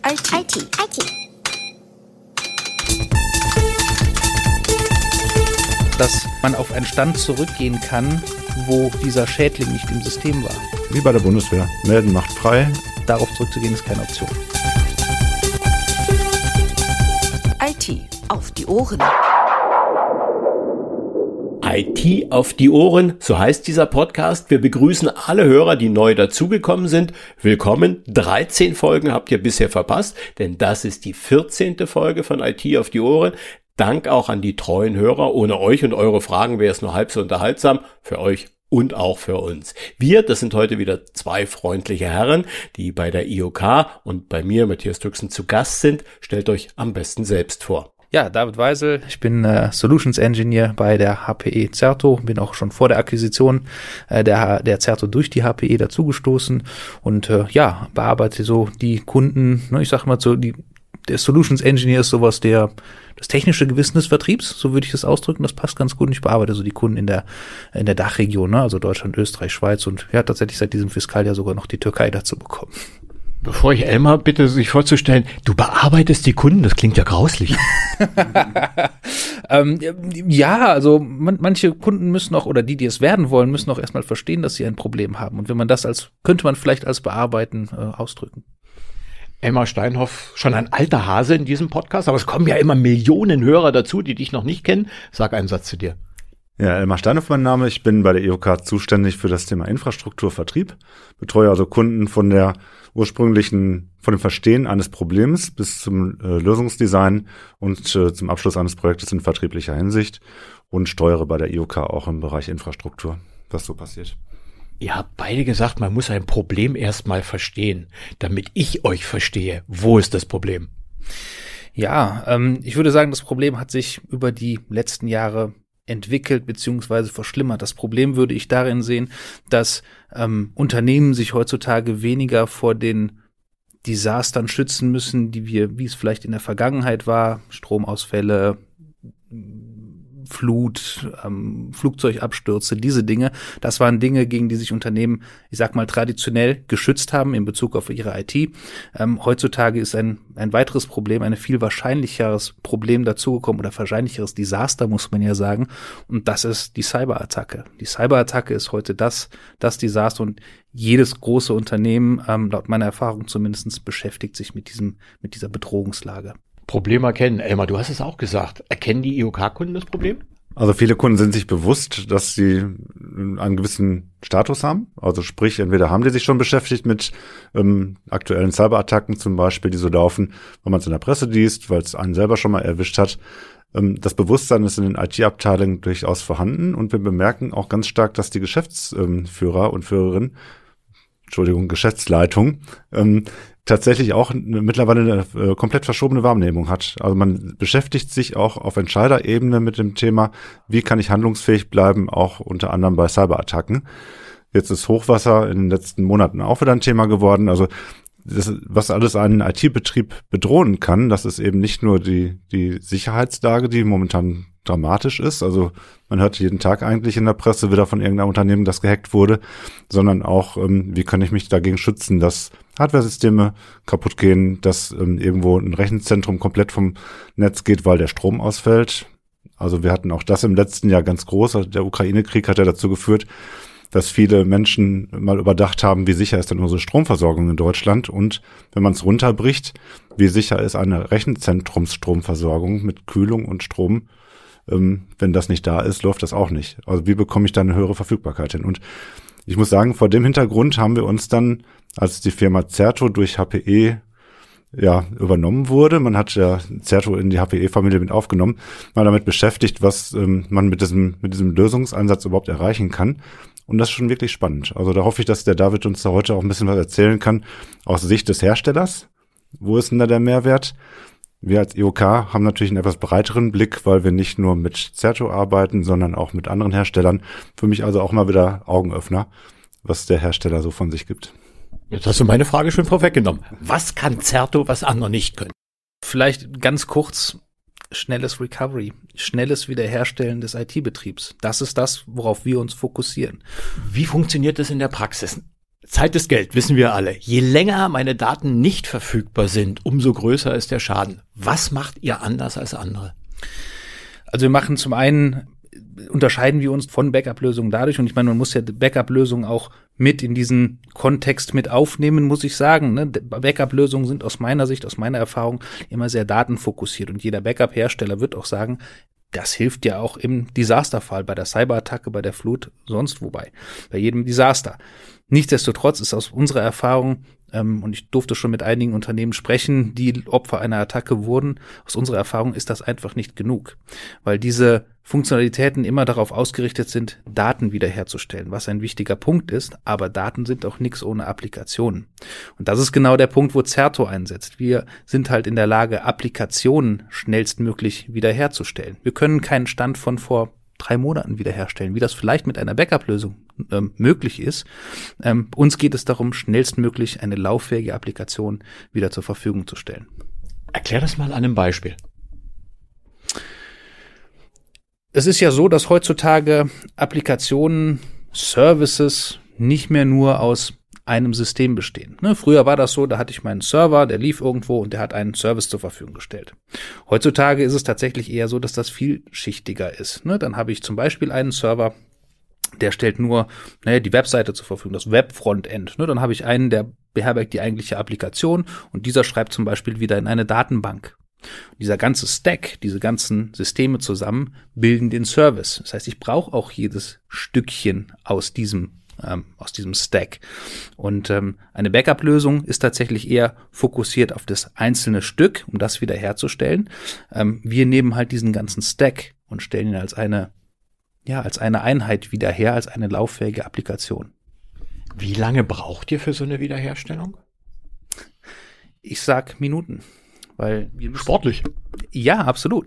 IT. Dass man auf einen Stand zurückgehen kann, wo dieser Schädling nicht im System war. Wie bei der Bundeswehr. Melden macht frei. Darauf zurückzugehen ist keine Option. IT auf die Ohren. IT auf die Ohren, so heißt dieser Podcast. Wir begrüßen alle Hörer, die neu dazugekommen sind. Willkommen. 13 Folgen habt ihr bisher verpasst, denn das ist die 14. Folge von IT auf die Ohren. Dank auch an die treuen Hörer. Ohne euch und eure Fragen wäre es nur halb so unterhaltsam. Für euch und auch für uns. Wir, das sind heute wieder zwei freundliche Herren, die bei der IOK und bei mir, Matthias Tüxen, zu Gast sind. Stellt euch am besten selbst vor. Ja, David Weisel, ich bin Solutions Engineer bei der HPE Certo, bin auch schon vor der Akquisition der Certo durch die HPE dazugestoßen und bearbeite so die Kunden, ich sag mal so, der Solutions Engineer ist sowas das technische Gewissen des Vertriebs, so würde ich das ausdrücken, das passt ganz gut und ich bearbeite so die Kunden in der Dachregion, also Deutschland, Österreich, Schweiz und ja, tatsächlich seit diesem Fiskaljahr sogar noch die Türkei dazu bekommen. Bevor ich Elmar bitte, sich vorzustellen, du bearbeitest die Kunden, das klingt ja grauslich. Also manche Kunden müssen auch, oder die es werden wollen, müssen auch erstmal verstehen, dass sie ein Problem haben. Und wenn man das könnte man vielleicht als Bearbeiten ausdrücken. Elmar Steinhoff, schon ein alter Hase in diesem Podcast, aber es kommen ja immer Millionen Hörer dazu, die dich noch nicht kennen. Sag einen Satz zu dir. Ja, Elmar Steinhoff mein Name. Ich bin bei der IOK zuständig für das Thema Infrastruktur, Vertrieb. Betreue also Kunden von dem Verstehen eines Problems bis zum Lösungsdesign und zum Abschluss eines Projektes in vertrieblicher Hinsicht und steuere bei der IOK auch im Bereich Infrastruktur, was so passiert. Ihr habt beide gesagt, man muss ein Problem erstmal verstehen, damit ich euch verstehe. Wo ist das Problem? Ja, ich würde sagen, das Problem hat sich über die letzten Jahre entwickelt bzw. verschlimmert. Das Problem würde ich darin sehen, dass Unternehmen sich heutzutage weniger vor den Desastern schützen müssen, wie es vielleicht in der Vergangenheit war, Stromausfälle, Flut, Flugzeugabstürze, diese Dinge, das waren Dinge, gegen die sich Unternehmen, ich sag mal, traditionell geschützt haben in Bezug auf ihre IT. Heutzutage ist ein weiteres Problem, ein viel wahrscheinlicheres Problem dazugekommen oder wahrscheinlicheres Desaster, muss man ja sagen, und das ist die Cyberattacke. Die Cyberattacke ist heute das Desaster und jedes große Unternehmen, laut meiner Erfahrung zumindest, beschäftigt sich mit dieser Bedrohungslage. Problem erkennen. Elmar, du hast es auch gesagt. Erkennen die IOK-Kunden das Problem? Also viele Kunden sind sich bewusst, dass sie einen gewissen Status haben. Also sprich, entweder haben die sich schon beschäftigt mit aktuellen Cyberattacken zum Beispiel, die so laufen, weil man es in der Presse liest, weil es einen selber schon mal erwischt hat. Das Bewusstsein ist in den IT-Abteilungen durchaus vorhanden und wir bemerken auch ganz stark, dass die Geschäftsführer und Führerinnen, Geschäftsleitung, tatsächlich auch mittlerweile eine komplett verschobene Wahrnehmung hat. Also man beschäftigt sich auch auf Entscheiderebene mit dem Thema, wie kann ich handlungsfähig bleiben, auch unter anderem bei Cyberattacken. Jetzt ist Hochwasser in den letzten Monaten auch wieder ein Thema geworden. Also was alles einen IT-Betrieb bedrohen kann, das ist eben nicht nur die Sicherheitslage, die momentan dramatisch ist. Also man hört jeden Tag eigentlich in der Presse wieder von irgendeinem Unternehmen, das gehackt wurde, sondern auch, wie kann ich mich dagegen schützen, dass Hardware-Systeme kaputt gehen, dass irgendwo ein Rechenzentrum komplett vom Netz geht, weil der Strom ausfällt. Also wir hatten auch das im letzten Jahr ganz groß. Also der Ukraine-Krieg hat ja dazu geführt, dass viele Menschen mal überdacht haben, wie sicher ist denn unsere Stromversorgung in Deutschland und wenn man es runterbricht, wie sicher ist eine Rechenzentrumsstromversorgung mit Kühlung und Strom. Wenn das nicht da ist, läuft das auch nicht. Also wie bekomme ich da eine höhere Verfügbarkeit hin? Und ich muss sagen, vor dem Hintergrund haben wir uns dann, als die Firma Certo durch HPE übernommen wurde, man hat ja Certo in die HPE-Familie mit aufgenommen, mal damit beschäftigt, was man mit diesem Lösungsansatz überhaupt erreichen kann. Und das ist schon wirklich spannend. Also da hoffe ich, dass der David uns da heute auch ein bisschen was erzählen kann aus Sicht des Herstellers. Wo ist denn da der Mehrwert? Wir als IOK haben natürlich einen etwas breiteren Blick, weil wir nicht nur mit Certo arbeiten, sondern auch mit anderen Herstellern. Für mich also auch mal wieder Augenöffner, was der Hersteller so von sich gibt. Jetzt hast du meine Frage schon vorweggenommen. Was kann Certo, was andere nicht können? Vielleicht ganz kurz, schnelles Recovery, schnelles Wiederherstellen des IT-Betriebs. Das ist das, worauf wir uns fokussieren. Wie funktioniert das in der Praxis? Zeit ist Geld, wissen wir alle. Je länger meine Daten nicht verfügbar sind, umso größer ist der Schaden. Was macht ihr anders als andere? Also wir machen zum einen, unterscheiden wir uns von Backup-Lösungen dadurch, und ich meine, man muss ja Backup-Lösungen auch mit in diesen Kontext mit aufnehmen, muss ich sagen. Ne? Backup-Lösungen sind aus meiner Sicht, aus meiner Erfahrung immer sehr datenfokussiert, und jeder Backup-Hersteller wird auch sagen, das hilft ja auch im Desasterfall, bei der Cyberattacke, bei der Flut, sonst wobei, bei jedem Desaster. Nichtsdestotrotz ist aus unserer Erfahrung, und ich durfte schon mit einigen Unternehmen sprechen, die Opfer einer Attacke wurden, aus unserer Erfahrung ist das einfach nicht genug, weil diese Funktionalitäten immer darauf ausgerichtet sind, Daten wiederherzustellen, was ein wichtiger Punkt ist, aber Daten sind auch nichts ohne Applikationen. Und das ist genau der Punkt, wo Zerto einsetzt. Wir sind halt in der Lage, Applikationen schnellstmöglich wiederherzustellen. Wir können keinen Stand von vor 3 Monaten wiederherstellen, wie das vielleicht mit einer Backup-Lösung möglich ist. Uns geht es darum, schnellstmöglich eine lauffähige Applikation wieder zur Verfügung zu stellen. Erklär das mal an einem Beispiel. Es ist ja so, dass heutzutage Applikationen, Services nicht mehr nur aus einem System bestehen. Ne, früher war das so, da hatte ich meinen Server, der lief irgendwo und der hat einen Service zur Verfügung gestellt. Heutzutage ist es tatsächlich eher so, dass das vielschichtiger ist. Ne, dann habe ich zum Beispiel einen Server, der stellt nur die Webseite zur Verfügung, das Web-Frontend. Ne, dann habe ich einen, der beherbergt die eigentliche Applikation, und dieser schreibt zum Beispiel wieder in eine Datenbank. Dieser ganze Stack, diese ganzen Systeme zusammen bilden den Service. Das heißt, ich brauche auch jedes Stückchen aus diesem Stack. Und eine Backup-Lösung ist tatsächlich eher fokussiert auf das einzelne Stück, um das wieder herzustellen. Wir nehmen halt diesen ganzen Stack und stellen ihn als eine Einheit wieder her, als eine lauffähige Applikation. Wie lange braucht ihr für so eine Wiederherstellung? Ich sag Minuten. Weil sportlich. Ja, absolut.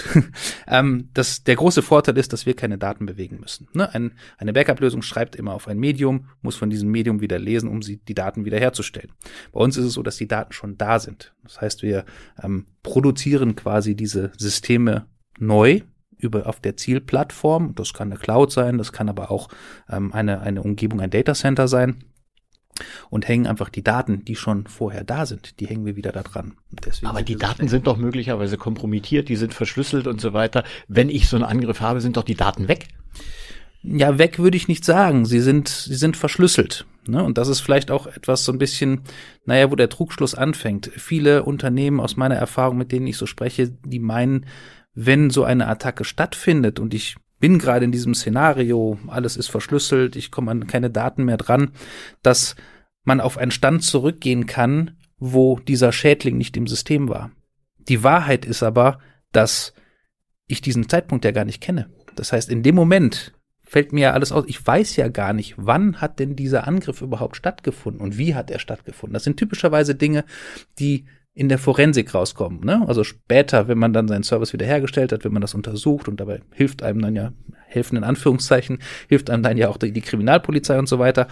Der große Vorteil ist, dass wir keine Daten bewegen müssen. Ne? Eine Backup-Lösung schreibt immer auf ein Medium, muss von diesem Medium wieder lesen, um die Daten wiederherzustellen. Bei uns ist es so, dass die Daten schon da sind. Das heißt, wir produzieren quasi diese Systeme neu auf der Zielplattform. Das kann eine Cloud sein, das kann aber auch eine Umgebung, ein Datacenter sein. Und hängen einfach die Daten, die schon vorher da sind, die hängen wir wieder da dran. Aber die Daten sind doch möglicherweise kompromittiert, die sind verschlüsselt und so weiter. Wenn ich so einen Angriff habe, sind doch die Daten weg? Ja, weg würde ich nicht sagen. Sie sind verschlüsselt. Ne? Und das ist vielleicht auch etwas so ein bisschen, wo der Trugschluss anfängt. Viele Unternehmen aus meiner Erfahrung, mit denen ich so spreche, die meinen, wenn so eine Attacke stattfindet und ich bin gerade in diesem Szenario, alles ist verschlüsselt, ich komme an keine Daten mehr dran, dass man auf einen Stand zurückgehen kann, wo dieser Schädling nicht im System war. Die Wahrheit ist aber, dass ich diesen Zeitpunkt ja gar nicht kenne. Das heißt, in dem Moment fällt mir ja alles aus. Ich weiß ja gar nicht, wann hat denn dieser Angriff überhaupt stattgefunden und wie hat er stattgefunden. Das sind typischerweise Dinge, die in der Forensik rauskommen. Ne? Also später, wenn man dann seinen Service wiederhergestellt hat, wenn man das untersucht, und dabei hilft einem dann ja, helfen in Anführungszeichen, hilft einem dann ja auch die Kriminalpolizei und so weiter.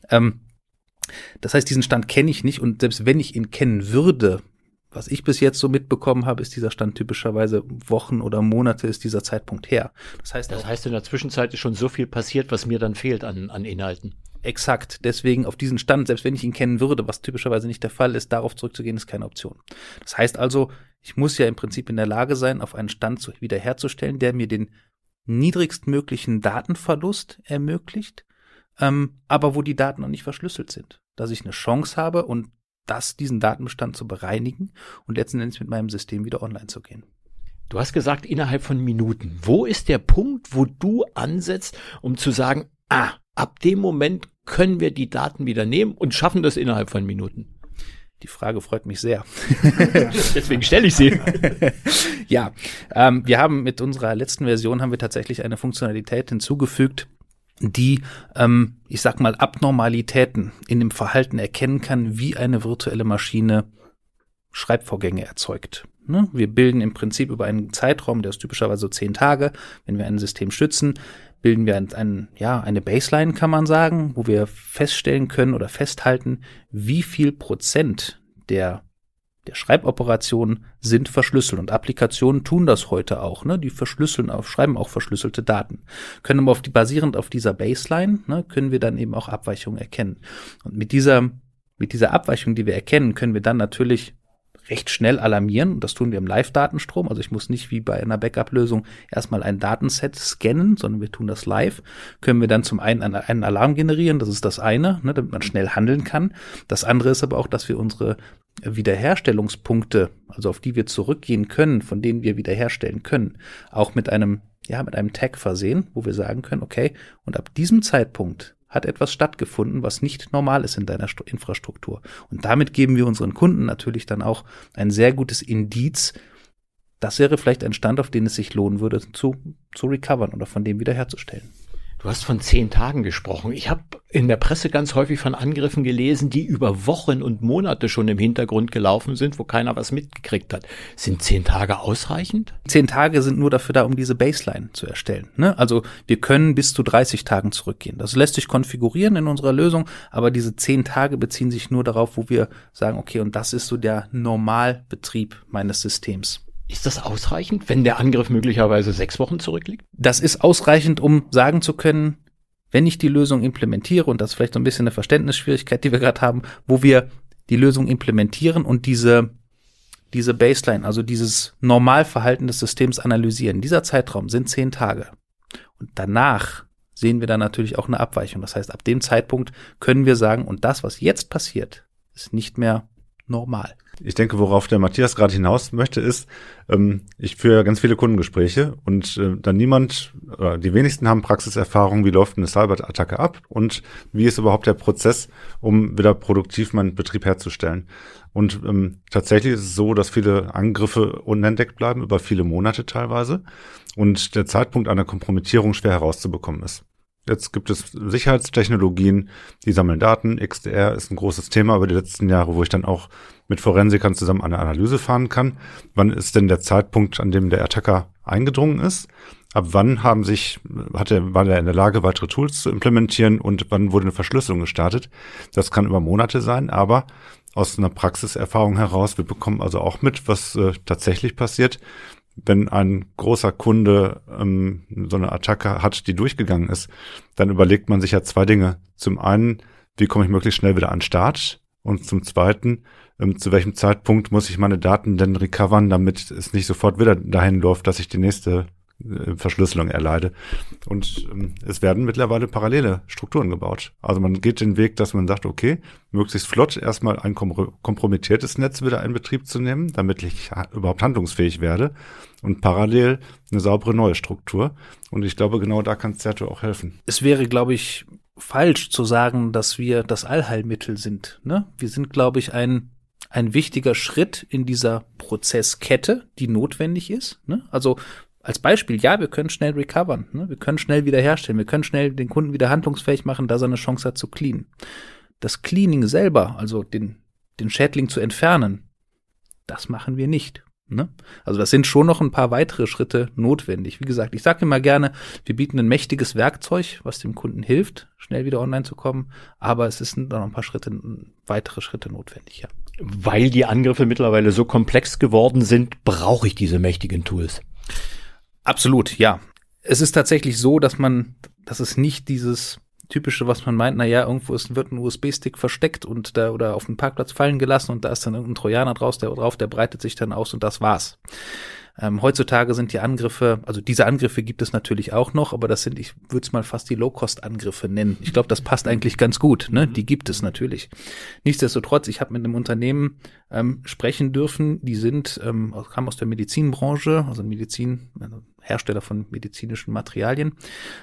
Das heißt, diesen Stand kenne ich nicht, und selbst wenn ich ihn kennen würde, was ich bis jetzt so mitbekommen habe, ist dieser Stand typischerweise Wochen oder Monate ist dieser Zeitpunkt her. Das heißt, in der Zwischenzeit ist schon so viel passiert, was mir dann fehlt an Inhalten. Exakt. Deswegen auf diesen Stand, selbst wenn ich ihn kennen würde, was typischerweise nicht der Fall ist, darauf zurückzugehen, ist keine Option. Das heißt also, ich muss ja im Prinzip in der Lage sein, auf einen Stand wiederherzustellen, der mir den niedrigstmöglichen Datenverlust ermöglicht, aber wo die Daten noch nicht verschlüsselt sind. Dass ich eine Chance habe, und diesen Datenbestand zu bereinigen und letzten Endes mit meinem System wieder online zu gehen. Du hast gesagt, innerhalb von Minuten. Wo ist der Punkt, wo du ansetzt, um zu sagen, ab dem Moment können wir die Daten wieder nehmen und schaffen das innerhalb von Minuten? Die Frage freut mich sehr. Deswegen stelle ich sie. Ja, wir haben mit unserer letzten Version tatsächlich eine Funktionalität hinzugefügt, die, ich sag mal, Abnormalitäten in dem Verhalten erkennen kann, wie eine virtuelle Maschine Schreibvorgänge erzeugt. Ne? Wir bilden im Prinzip über einen Zeitraum, der ist typischerweise so 10 Tage, wenn wir ein System schützen, bilden wir eine Baseline, kann man sagen, wo wir feststellen können oder festhalten, wie viel Prozent der der Schreiboperationen sind verschlüsselt und Applikationen tun das heute auch, ne? Die schreiben auch verschlüsselte Daten. Können aber basierend auf dieser Baseline, ne, können wir dann eben auch Abweichungen erkennen. Und mit dieser Abweichung, die wir erkennen, können wir dann natürlich recht schnell alarmieren. Und das tun wir im Live-Datenstrom. Also ich muss nicht wie bei einer Backup-Lösung erstmal ein Datenset scannen, sondern wir tun das live. Können wir dann zum einen einen Alarm generieren, das ist das eine, ne, damit man schnell handeln kann. Das andere ist aber auch, dass wir unsere Wiederherstellungspunkte, also auf die wir zurückgehen können, von denen wir wiederherstellen können, auch mit einem Tag versehen, wo wir sagen können, okay, und ab diesem Zeitpunkt hat etwas stattgefunden, was nicht normal ist in deiner Infrastruktur. Und damit geben wir unseren Kunden natürlich dann auch ein sehr gutes Indiz. Das wäre vielleicht ein Stand, auf den es sich lohnen würde, zu recovern oder von dem wiederherzustellen. Du hast von 10 Tagen gesprochen. Ich habe in der Presse ganz häufig von Angriffen gelesen, die über Wochen und Monate schon im Hintergrund gelaufen sind, wo keiner was mitgekriegt hat. Sind 10 Tage ausreichend? 10 Tage sind nur dafür da, um diese Baseline zu erstellen, ne? Also wir können bis zu 30 Tagen zurückgehen. Das lässt sich konfigurieren in unserer Lösung, aber diese 10 Tage beziehen sich nur darauf, wo wir sagen, okay, und das ist so der Normalbetrieb meines Systems. Ist das ausreichend, wenn der Angriff möglicherweise 6 Wochen zurückliegt? Das ist ausreichend, um sagen zu können, wenn ich die Lösung implementiere, und das ist vielleicht so ein bisschen eine Verständnisschwierigkeit, die wir gerade haben, wo wir die Lösung implementieren und diese Baseline, also dieses Normalverhalten des Systems analysieren. Dieser Zeitraum sind 10 Tage. Und danach sehen wir dann natürlich auch eine Abweichung. Das heißt, ab dem Zeitpunkt können wir sagen, und das, was jetzt passiert, ist nicht mehr normal. Ich denke, worauf der Matthias gerade hinaus möchte, ist, ich führe ganz viele Kundengespräche und dann die wenigsten haben Praxiserfahrung, wie läuft eine Cyberattacke ab und wie ist überhaupt der Prozess, um wieder produktiv meinen Betrieb herzustellen. Und tatsächlich ist es so, dass viele Angriffe unentdeckt bleiben, über viele Monate teilweise, und der Zeitpunkt einer Kompromittierung schwer herauszubekommen ist. Jetzt gibt es Sicherheitstechnologien, die sammeln Daten. XDR ist ein großes Thema über die letzten Jahre, wo ich dann auch mit Forensikern zusammen eine Analyse fahren kann. Wann ist denn der Zeitpunkt, an dem der Attacker eingedrungen ist? Ab wann war er in der Lage, weitere Tools zu implementieren, und wann wurde eine Verschlüsselung gestartet? Das kann über Monate sein, aber aus einer Praxiserfahrung heraus, wir bekommen also auch mit, was tatsächlich passiert. Wenn ein großer Kunde so eine Attacke hat, die durchgegangen ist, dann überlegt man sich ja 2 Dinge. Zum einen, wie komme ich möglichst schnell wieder an den Start? Und zum zweiten, zu welchem Zeitpunkt muss ich meine Daten denn recovern, damit es nicht sofort wieder dahin läuft, dass ich die nächste Verschlüsselung erleide. Und es werden mittlerweile parallele Strukturen gebaut. Also man geht den Weg, dass man sagt, okay, möglichst flott erstmal ein kompromittiertes Netz wieder in Betrieb zu nehmen, damit ich überhaupt handlungsfähig werde, und parallel eine saubere neue Struktur. Und ich glaube, genau da kann Certo auch helfen. Es wäre, glaube ich, falsch zu sagen, dass wir das Allheilmittel sind, ne? Wir sind, glaube ich, ein wichtiger Schritt in dieser Prozesskette, die notwendig ist, ne? Also als Beispiel, ja, wir können schnell recovern, ne? Wir können schnell wiederherstellen, wir können schnell den Kunden wieder handlungsfähig machen, dass er eine Chance hat zu cleanen. Das Cleaning selber, also den Schädling zu entfernen, das machen wir nicht, ne? Also das sind schon noch ein paar weitere Schritte notwendig. Wie gesagt, ich sage immer gerne, wir bieten ein mächtiges Werkzeug, was dem Kunden hilft, schnell wieder online zu kommen, aber es sind noch ein paar weitere Schritte notwendig, ja. Weil die Angriffe mittlerweile so komplex geworden sind, brauche ich diese mächtigen Tools. Absolut, ja. Es ist tatsächlich so, dass es nicht dieses typische, was man meint, irgendwo wird ein USB-Stick versteckt und oder auf dem Parkplatz fallen gelassen und da ist dann irgendein Trojaner der breitet sich dann aus und das war's. Heutzutage sind die Angriffe, also diese Angriffe gibt es natürlich auch noch, aber das sind, ich würde es mal fast die Low-Cost-Angriffe nennen. Ich glaube, das passt eigentlich ganz gut, ne? Die gibt es natürlich. Nichtsdestotrotz, ich habe mit einem Unternehmen sprechen dürfen, die kamen aus der Medizinbranche, also Hersteller von medizinischen Materialien.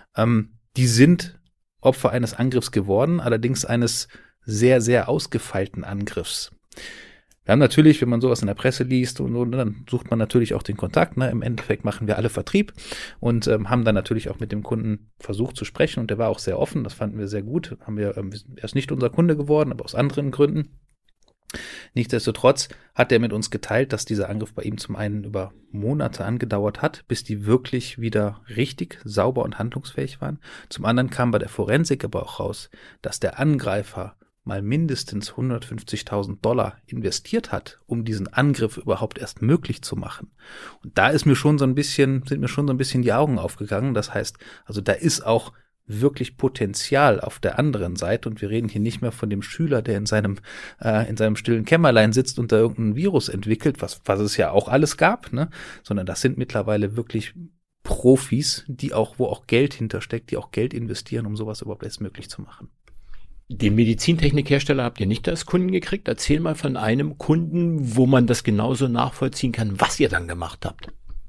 Die sind Opfer eines Angriffs geworden, allerdings eines sehr, sehr ausgefeilten Angriffs. Wir haben natürlich, wenn man sowas in der Presse liest und so, dann sucht man natürlich auch den Kontakt, ne? Im Endeffekt machen wir alle Vertrieb und haben dann natürlich auch mit dem Kunden versucht zu sprechen und der war auch sehr offen, das fanden wir sehr gut. Er ist nicht unser Kunde geworden, aber aus anderen Gründen. Nichtsdestotrotz hat er mit uns geteilt, dass dieser Angriff bei ihm zum einen über Monate angedauert hat, bis die wirklich wieder richtig sauber und handlungsfähig waren. Zum anderen kam bei der Forensik aber auch raus, dass der Angreifer mal mindestens $150.000 investiert hat, um diesen Angriff überhaupt erst möglich zu machen. Und da sind mir schon so ein bisschen die Augen aufgegangen. Das heißt, also da ist auch wirklich Potenzial auf der anderen Seite und wir reden hier nicht mehr von dem Schüler, der in seinem stillen Kämmerlein sitzt und da irgendein Virus entwickelt, was es ja auch alles gab, ne? Sondern das sind mittlerweile wirklich Profis, wo auch Geld hintersteckt, die auch Geld investieren, um sowas überhaupt erst möglich zu machen. Den Medizintechnikhersteller habt ihr nicht als Kunden gekriegt. Erzähl mal von einem Kunden, wo man das genauso nachvollziehen kann, was ihr dann gemacht habt.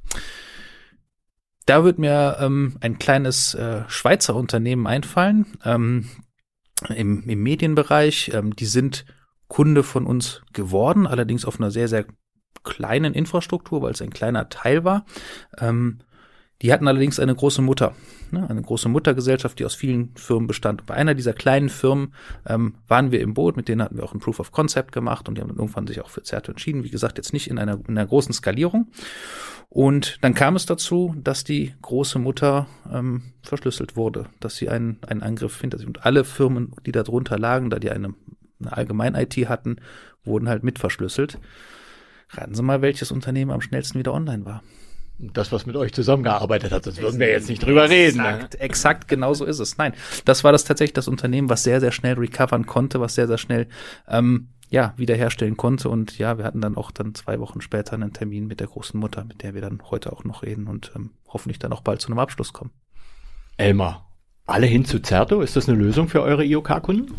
Da wird mir ein kleines Schweizer Unternehmen einfallen, im Medienbereich. Die sind Kunde von uns geworden, allerdings auf einer sehr, sehr kleinen Infrastruktur, weil es ein kleiner Teil war. Die hatten allerdings eine große Mutter, eine große Muttergesellschaft, die aus vielen Firmen bestand. Und bei einer dieser kleinen Firmen waren wir im Boot, mit denen hatten wir auch ein Proof of Concept gemacht und die haben dann irgendwann sich auch für Certo entschieden. Wie gesagt, jetzt nicht in einer großen Skalierung. Und dann kam es dazu, dass die große Mutter verschlüsselt wurde, dass sie einen Angriff hinter sich und alle Firmen, die da drunter lagen, da die eine Allgemein-IT hatten, wurden halt mit verschlüsselt. Raten Sie mal, welches Unternehmen am schnellsten wieder online war. Das, was mit euch zusammengearbeitet hat, das würden wir jetzt nicht drüber reden. Exakt, genau so ist es. Nein, das war tatsächlich das Unternehmen, was sehr, sehr schnell recovern konnte, was sehr, sehr schnell wiederherstellen konnte. Und ja, wir hatten dann 2 Wochen später einen Termin mit der großen Mutter, mit der wir dann heute auch noch reden und hoffentlich dann auch bald zu einem Abschluss kommen. Elmar, alle hin zu Certo, ist das eine Lösung für eure IOK-Kunden?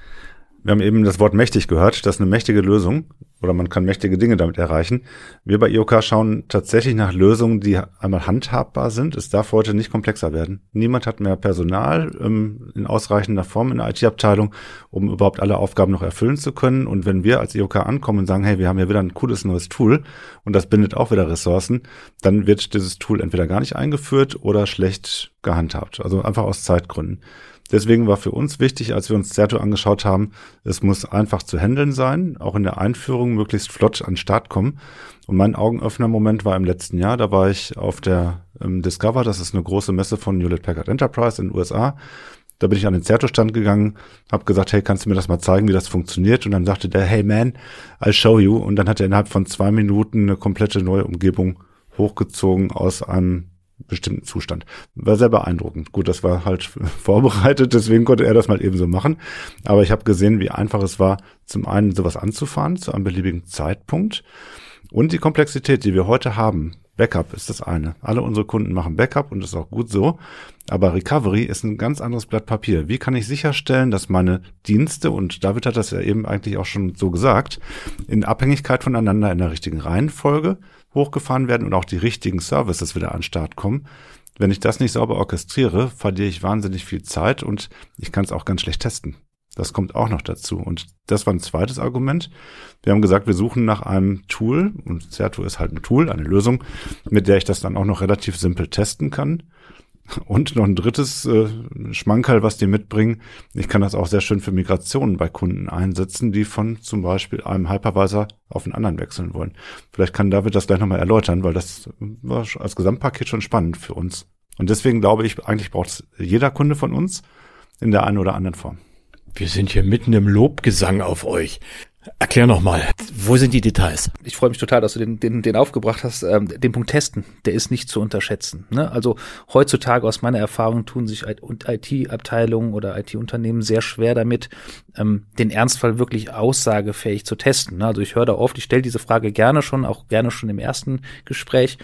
Wir haben eben das Wort mächtig gehört. Das ist eine mächtige Lösung oder man kann mächtige Dinge damit erreichen. Wir bei IOK schauen tatsächlich nach Lösungen, die einmal handhabbar sind. Es darf heute nicht komplexer werden. Niemand hat mehr Personal in ausreichender Form in der IT-Abteilung, um überhaupt alle Aufgaben noch erfüllen zu können. Und wenn wir als IOK ankommen und sagen, hey, wir haben ja wieder ein cooles neues Tool und das bindet auch wieder Ressourcen, dann wird dieses Tool entweder gar nicht eingeführt oder schlecht gehandhabt. Also einfach aus Zeitgründen. Deswegen war für uns wichtig, als wir uns Certo angeschaut haben, es muss einfach zu handeln sein, auch in der Einführung möglichst flott an den Start kommen. Und mein Augenöffner-Moment war im letzten Jahr, da war ich auf der Discover, das ist eine große Messe von Hewlett-Packard Enterprise in den USA. Da bin ich an den Certo-Stand gegangen, habe gesagt, hey, kannst du mir das mal zeigen, wie das funktioniert? Und dann sagte der, hey man, I'll show you. Und dann hat er innerhalb von 2 Minuten eine komplette neue Umgebung hochgezogen aus einem bestimmten Zustand. War sehr beeindruckend. Gut, das war halt vorbereitet, deswegen konnte er das mal eben so machen. Aber ich habe gesehen, wie einfach es war, zum einen sowas anzufahren, zu einem beliebigen Zeitpunkt. Und die Komplexität, die wir heute haben. Backup ist das eine. Alle unsere Kunden machen Backup und das ist auch gut so. Aber Recovery ist ein ganz anderes Blatt Papier. Wie kann ich sicherstellen, dass meine Dienste, und David hat das ja eben eigentlich auch schon so gesagt, in Abhängigkeit voneinander in der richtigen Reihenfolge hochgefahren werden und auch die richtigen Services wieder an den Start kommen. Wenn ich das nicht sauber orchestriere, verliere ich wahnsinnig viel Zeit und ich kann es auch ganz schlecht testen. Das kommt auch noch dazu. Und das war ein zweites Argument. Wir haben gesagt, wir suchen nach einem Tool, und Certo ist halt ein Tool, eine Lösung, mit der ich das dann auch noch relativ simpel testen kann. Und noch ein drittes Schmankerl, was die mitbringen. Ich kann das auch sehr schön für Migrationen bei Kunden einsetzen, die von zum Beispiel einem Hypervisor auf einen anderen wechseln wollen. Vielleicht kann David das gleich nochmal erläutern, weil das war als Gesamtpaket schon spannend für uns. Und deswegen glaube ich, eigentlich braucht es jeder Kunde von uns in der einen oder anderen Form. Wir sind hier mitten im Lobgesang auf euch. Erklär noch mal, wo sind die Details? Ich freue mich total, dass du den aufgebracht hast. Den Punkt Testen, der ist nicht zu unterschätzen. Ne? Also heutzutage aus meiner Erfahrung tun sich IT-Abteilungen oder IT-Unternehmen sehr schwer damit, den Ernstfall wirklich aussagefähig zu testen. Ne? Also ich höre da oft, ich stelle diese Frage gerne schon im ersten Gespräch.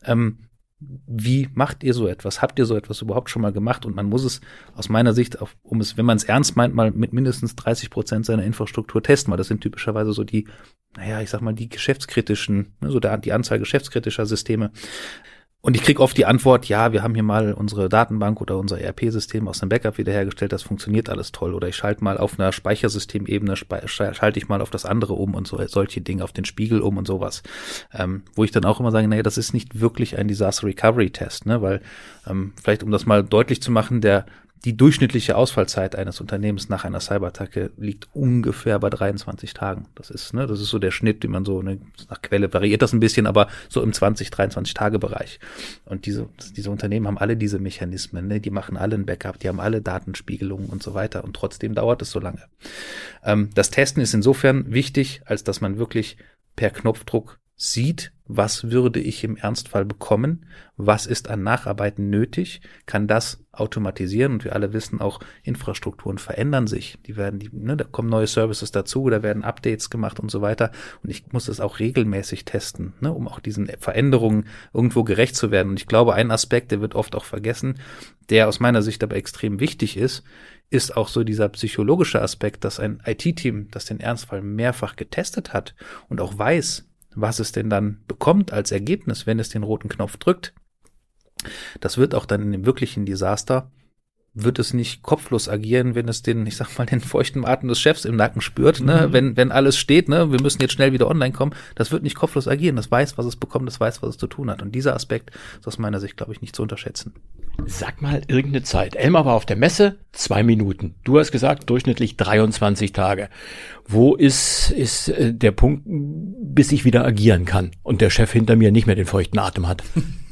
Wie macht ihr so etwas? Habt ihr so etwas überhaupt schon mal gemacht? Und man muss es aus meiner Sicht, wenn man es ernst meint, mal mit mindestens 30% seiner Infrastruktur testen. Weil das sind typischerweise so die geschäftskritischen, die Anzahl geschäftskritischer Systeme. Und ich kriege oft die Antwort, ja, wir haben hier mal unsere Datenbank oder unser ERP-System aus dem Backup wiederhergestellt, das funktioniert alles toll. Oder ich schalte mal auf einer Speichersystemebene, schalte ich mal auf das andere um und solche Dinge, auf den Spiegel um und sowas. Wo ich dann auch immer sage, naja, das ist nicht wirklich ein Disaster Recovery Test, ne? Weil vielleicht, um das mal deutlich zu machen, Die durchschnittliche Ausfallzeit eines Unternehmens nach einer Cyberattacke liegt ungefähr bei 23 Tagen. Das ist so der Schnitt, den man so, nach Quelle variiert das ein bisschen, aber so im 23-Tage-Bereich. Und diese Unternehmen haben alle diese Mechanismen, ne? Die machen alle ein Backup, die haben alle Datenspiegelungen und so weiter. Und trotzdem dauert es so lange. Das Testen ist insofern wichtig, als dass man wirklich per Knopfdruck sieht, was würde ich im Ernstfall bekommen, was ist an Nacharbeiten nötig, kann das automatisieren, und wir alle wissen auch, Infrastrukturen verändern sich, da kommen neue Services dazu, da werden Updates gemacht und so weiter, und ich muss es auch regelmäßig testen, ne, um auch diesen Veränderungen irgendwo gerecht zu werden. Und ich glaube, ein Aspekt, der wird oft auch vergessen, der aus meiner Sicht aber extrem wichtig ist auch so dieser psychologische Aspekt, dass ein IT-Team, das den Ernstfall mehrfach getestet hat und auch weiß, was es denn dann bekommt als Ergebnis, wenn es den roten Knopf drückt, das wird auch dann in dem wirklichen Desaster, wird es nicht kopflos agieren, wenn es den feuchten Atem des Chefs im Nacken spürt, ne? Wenn alles steht, ne, wir müssen jetzt schnell wieder online kommen, das wird nicht kopflos agieren, das weiß, was es bekommt, das weiß, was es zu tun hat. Und dieser Aspekt ist aus meiner Sicht, glaube ich, nicht zu unterschätzen. Sag mal irgendeine Zeit. Elmar war auf der Messe, 2 Minuten. Du hast gesagt, durchschnittlich 23 Tage. Wo ist der Punkt, bis ich wieder agieren kann und der Chef hinter mir nicht mehr den feuchten Atem hat?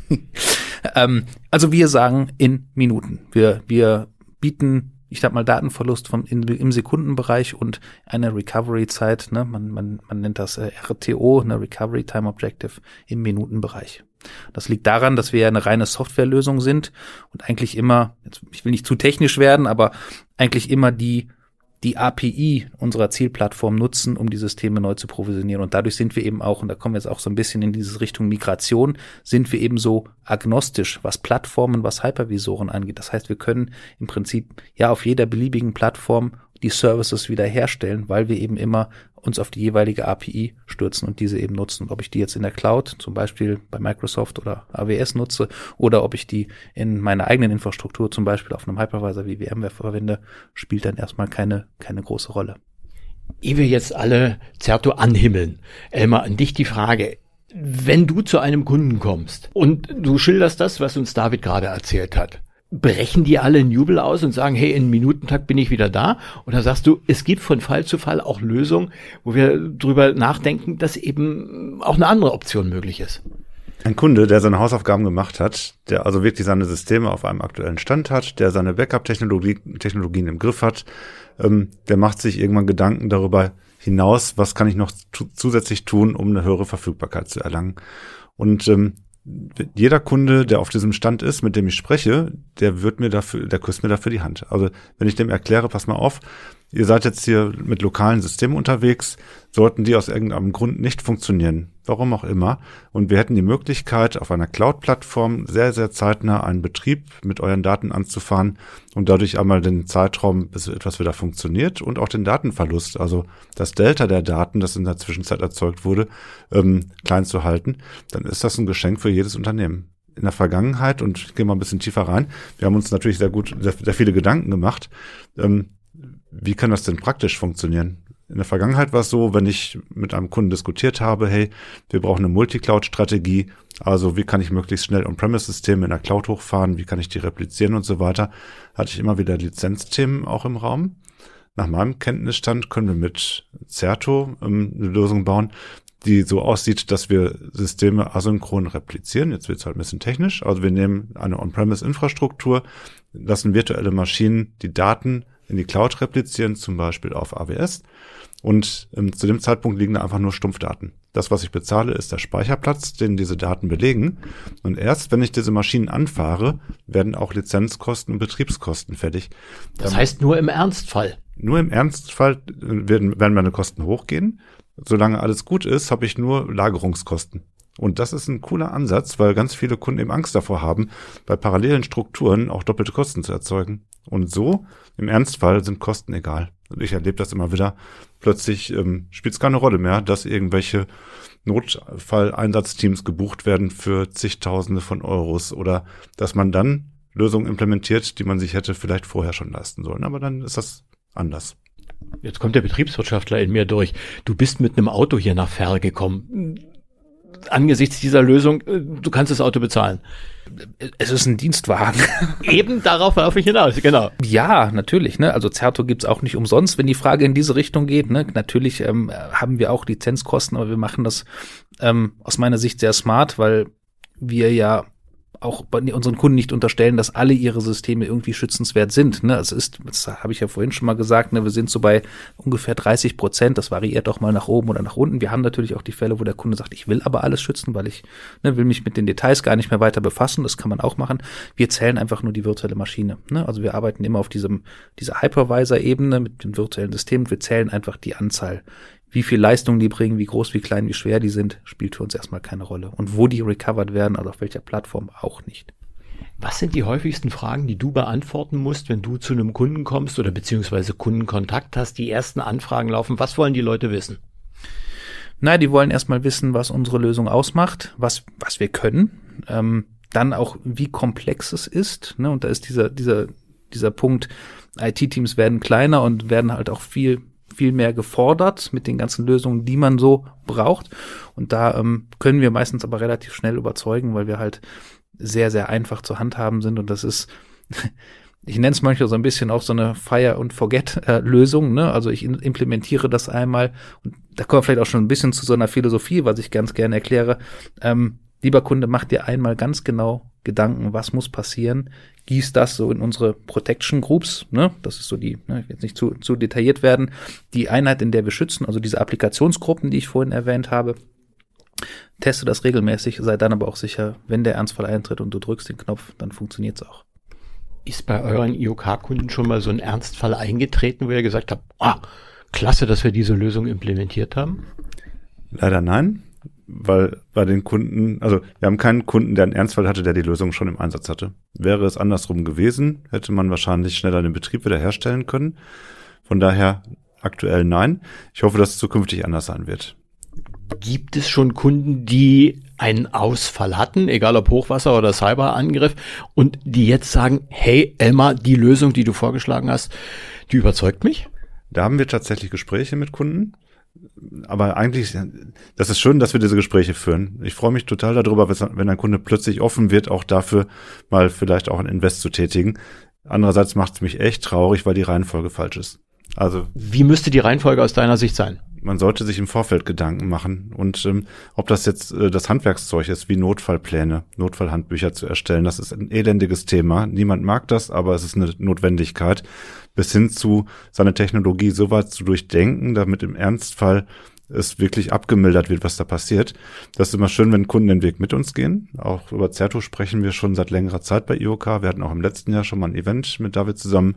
Also wir sagen in Minuten. Wir bieten, Datenverlust im Sekundenbereich und eine Recovery-Zeit, ne, man nennt das RTO, eine Recovery Time Objective, im Minutenbereich. Das liegt daran, dass wir ja eine reine Softwarelösung sind und eigentlich immer, ich will nicht zu technisch werden, aber eigentlich immer die API unserer Zielplattform nutzen, um die Systeme neu zu provisionieren. Und dadurch sind wir eben auch, und da kommen wir jetzt auch so ein bisschen in diese Richtung Migration, sind wir eben so agnostisch, was Plattformen, was Hypervisoren angeht. Das heißt, wir können im Prinzip ja auf jeder beliebigen Plattform die Services wieder herstellen, weil wir eben immer uns auf die jeweilige API stürzen und diese eben nutzen. Und ob ich die jetzt in der Cloud, zum Beispiel bei Microsoft oder AWS nutze, oder ob ich die in meiner eigenen Infrastruktur, zum Beispiel auf einem Hypervisor wie VMware verwende, spielt dann erstmal keine große Rolle. Ehe wir jetzt alle Zerto anhimmeln, Elmar, an dich die Frage: Wenn du zu einem Kunden kommst und du schilderst das, was uns David gerade erzählt hat, brechen die alle in Jubel aus und sagen, hey, in Minutentakt bin ich wieder da? Oder sagst du, es gibt von Fall zu Fall auch Lösungen, wo wir drüber nachdenken, dass eben auch eine andere Option möglich ist? Ein Kunde, der seine Hausaufgaben gemacht hat, der also wirklich seine Systeme auf einem aktuellen Stand hat, der seine Backup-Technologien im Griff hat, der macht sich irgendwann Gedanken darüber hinaus, was kann ich noch zusätzlich tun, um eine höhere Verfügbarkeit zu erlangen. Und jeder Kunde, der auf diesem Stand ist, mit dem ich spreche, der küsst mir dafür die Hand. Also wenn ich dem erkläre, pass mal auf, ihr seid jetzt hier mit lokalen Systemen unterwegs, sollten die aus irgendeinem Grund nicht funktionieren, warum auch immer, und wir hätten die Möglichkeit, auf einer Cloud-Plattform sehr, sehr zeitnah einen Betrieb mit euren Daten anzufahren und dadurch einmal den Zeitraum, bis etwas wieder funktioniert, und auch den Datenverlust, also das Delta der Daten, das in der Zwischenzeit erzeugt wurde, klein zu halten, dann ist das ein Geschenk für jedes Unternehmen. In der Vergangenheit, und ich gehe mal ein bisschen tiefer rein, wir haben uns natürlich sehr viele Gedanken gemacht, wie kann das denn praktisch funktionieren? In der Vergangenheit war es so, wenn ich mit einem Kunden diskutiert habe, hey, wir brauchen eine Multicloud-Strategie, also wie kann ich möglichst schnell On-Premise-Systeme in der Cloud hochfahren, wie kann ich die replizieren und so weiter, hatte ich immer wieder Lizenzthemen auch im Raum. Nach meinem Kenntnisstand können wir mit Zerto eine Lösung bauen, die so aussieht, dass wir Systeme asynchron replizieren. Jetzt wird es halt ein bisschen technisch. Also wir nehmen eine On-Premise-Infrastruktur, lassen virtuelle Maschinen die Daten in die Cloud replizieren, zum Beispiel auf AWS. Und zu dem Zeitpunkt liegen da einfach nur Stumpfdaten. Das, was ich bezahle, ist der Speicherplatz, den diese Daten belegen. Und erst, wenn ich diese Maschinen anfahre, werden auch Lizenzkosten und Betriebskosten fällig. Das heißt nur im Ernstfall? Nur im Ernstfall werden meine Kosten hochgehen. Solange alles gut ist, habe ich nur Lagerungskosten. Und das ist ein cooler Ansatz, weil ganz viele Kunden eben Angst davor haben, bei parallelen Strukturen auch doppelte Kosten zu erzeugen. Und so, im Ernstfall, sind Kosten egal. Und ich erlebe das immer wieder. Plötzlich spielt es keine Rolle mehr, dass irgendwelche Notfalleinsatzteams gebucht werden für zigtausende von Euros oder dass man dann Lösungen implementiert, die man sich hätte vielleicht vorher schon leisten sollen. Aber dann ist das anders. Jetzt kommt der Betriebswirtschaftler in mir durch. Du bist mit einem Auto hier nach Verl gekommen. angesichts dieser Lösung, du kannst das Auto bezahlen. Es ist ein Dienstwagen. Eben darauf werfe ich hinaus, genau. Ja, natürlich, ne? Also Zerto gibt's auch nicht umsonst, wenn die Frage in diese Richtung geht, ne? Natürlich haben wir auch Lizenzkosten, aber wir machen das aus meiner Sicht sehr smart, weil wir ja auch bei unseren Kunden nicht unterstellen, dass alle ihre Systeme irgendwie schützenswert sind. Ne? Das habe ich ja vorhin schon mal gesagt, ne? Wir sind so bei ungefähr 30%, das variiert auch mal nach oben oder nach unten. Wir haben natürlich auch die Fälle, wo der Kunde sagt, ich will aber alles schützen, weil ich will mich mit den Details gar nicht mehr weiter befassen. Das kann man auch machen. Wir zählen einfach nur die virtuelle Maschine. Ne? Also wir arbeiten immer auf dieser Hypervisor-Ebene mit dem virtuellen System. Wir zählen einfach die Anzahl. Wie viel Leistung die bringen, wie groß, wie klein, wie schwer die sind, spielt für uns erstmal keine Rolle. Und wo die recovered werden, also auf welcher Plattform, auch nicht. Was sind die häufigsten Fragen, die du beantworten musst, wenn du zu einem Kunden kommst oder beziehungsweise Kundenkontakt hast, die ersten Anfragen laufen? Was wollen die Leute wissen? Na, die wollen erstmal wissen, was unsere Lösung ausmacht, was wir können, dann auch, wie komplex es ist. Ne? Und da ist dieser Punkt, IT-Teams werden kleiner und werden halt auch viel mehr gefordert mit den ganzen Lösungen, die man so braucht. Und da können wir meistens aber relativ schnell überzeugen, weil wir halt sehr, sehr einfach zu handhaben sind. Und das ist, ich nenne es manchmal so ein bisschen auch so eine Fire-and-Forget-Lösung. Ne? Also ich implementiere das einmal. Und da kommen wir vielleicht auch schon ein bisschen zu so einer Philosophie, was ich ganz gerne erkläre. Lieber Kunde, mach dir einmal ganz genau Gedanken, was muss passieren. Gieß das so in unsere Protection Groups, ne? Das ist so die, ich will jetzt nicht zu detailliert werden, die Einheit, in der wir schützen, also diese Applikationsgruppen, die ich vorhin erwähnt habe. Teste das regelmäßig, sei dann aber auch sicher, wenn der Ernstfall eintritt und du drückst den Knopf, dann funktioniert es auch. Ist bei euren IoK-Kunden schon mal so ein Ernstfall eingetreten, wo ihr gesagt habt, klasse, dass wir diese Lösung implementiert haben? Leider nein. Weil bei den Kunden, also wir haben keinen Kunden, der einen Ernstfall hatte, der die Lösung schon im Einsatz hatte. Wäre es andersrum gewesen, hätte man wahrscheinlich schneller den Betrieb wiederherstellen können. Von daher aktuell nein. Ich hoffe, dass es zukünftig anders sein wird. Gibt es schon Kunden, die einen Ausfall hatten, egal ob Hochwasser oder Cyberangriff, und die jetzt sagen, hey Elmar, die Lösung, die du vorgeschlagen hast, die überzeugt mich? Da haben wir tatsächlich Gespräche mit Kunden. Aber eigentlich, das ist schön, dass wir diese Gespräche führen. Ich freue mich total darüber, wenn ein Kunde plötzlich offen wird, auch dafür mal vielleicht auch ein Invest zu tätigen. Andererseits macht es mich echt traurig, weil die Reihenfolge falsch ist. Also, wie müsste die Reihenfolge aus deiner Sicht sein? Man sollte sich im Vorfeld Gedanken machen. Und ob das jetzt das Handwerkszeug ist, wie Notfallpläne, Notfallhandbücher zu erstellen, das ist ein elendiges Thema. Niemand mag das, aber es ist eine Notwendigkeit. Bis hin zu seine Technologie so weit zu durchdenken, damit im Ernstfall es wirklich abgemildert wird, was da passiert. Das ist immer schön, wenn Kunden den Weg mit uns gehen. Auch über Zerto sprechen wir schon seit längerer Zeit bei IoK. Wir hatten auch im letzten Jahr schon mal ein Event mit David zusammen.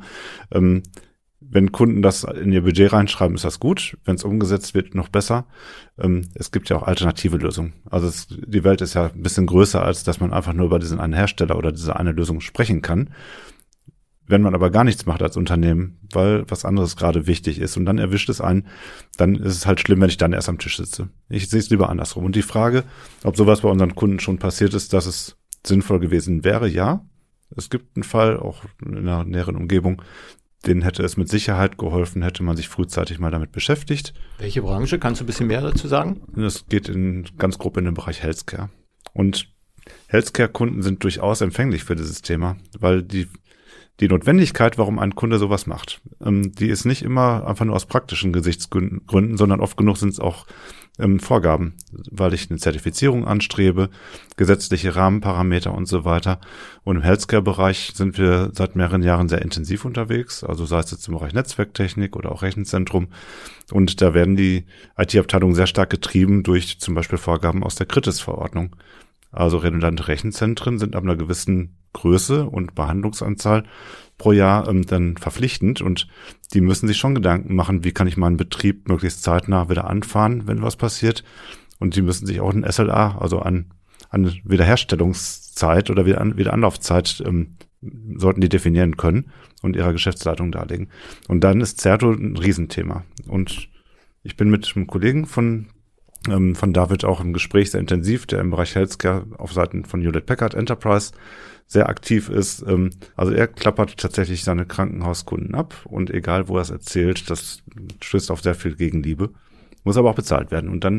Wenn Kunden das in ihr Budget reinschreiben, ist das gut. Wenn es umgesetzt wird, noch besser. Es gibt ja auch alternative Lösungen. Also die Welt ist ja ein bisschen größer, als dass man einfach nur über diesen einen Hersteller oder diese eine Lösung sprechen kann. Wenn man aber gar nichts macht als Unternehmen, weil was anderes gerade wichtig ist und dann erwischt es einen, dann ist es halt schlimm, wenn ich dann erst am Tisch sitze. Ich sehe es lieber andersrum. Und die Frage, ob sowas bei unseren Kunden schon passiert ist, dass es sinnvoll gewesen wäre, ja. Es gibt einen Fall, auch in einer näheren Umgebung, denen hätte es mit Sicherheit geholfen, hätte man sich frühzeitig mal damit beschäftigt. Welche Branche? Kannst du ein bisschen mehr dazu sagen? Es geht ganz grob in den Bereich Healthcare. Und Healthcare-Kunden sind durchaus empfänglich für dieses Thema, weil die Notwendigkeit, warum ein Kunde sowas macht, die ist nicht immer einfach nur aus praktischen Gesichtsgründen, sondern oft genug sind es auch Vorgaben, weil ich eine Zertifizierung anstrebe, gesetzliche Rahmenparameter und so weiter. Und im Healthcare-Bereich sind wir seit mehreren Jahren sehr intensiv unterwegs, also sei es jetzt im Bereich Netzwerktechnik oder auch Rechenzentrum. Und da werden die IT-Abteilungen sehr stark getrieben durch zum Beispiel Vorgaben aus der KRITIS-Verordnung. Also redundante Rechenzentren sind ab einer gewissen Größe und Behandlungsanzahl pro Jahr dann verpflichtend und die müssen sich schon Gedanken machen, wie kann ich meinen Betrieb möglichst zeitnah wieder anfahren, wenn was passiert. Und die müssen sich auch ein SLA, also an Wiederherstellungszeit oder Wiederanlaufzeit sollten die definieren können und ihrer Geschäftsleitung darlegen. Und dann ist Zerto ein Riesenthema. Und ich bin mit einem Kollegen von David auch im Gespräch sehr intensiv, der im Bereich Healthcare auf Seiten von Hewlett Packard Enterprise sehr aktiv ist. Also er klappert tatsächlich seine Krankenhauskunden ab und egal, wo er es erzählt, das stößt auf sehr viel Gegenliebe. Muss aber auch bezahlt werden. Und dann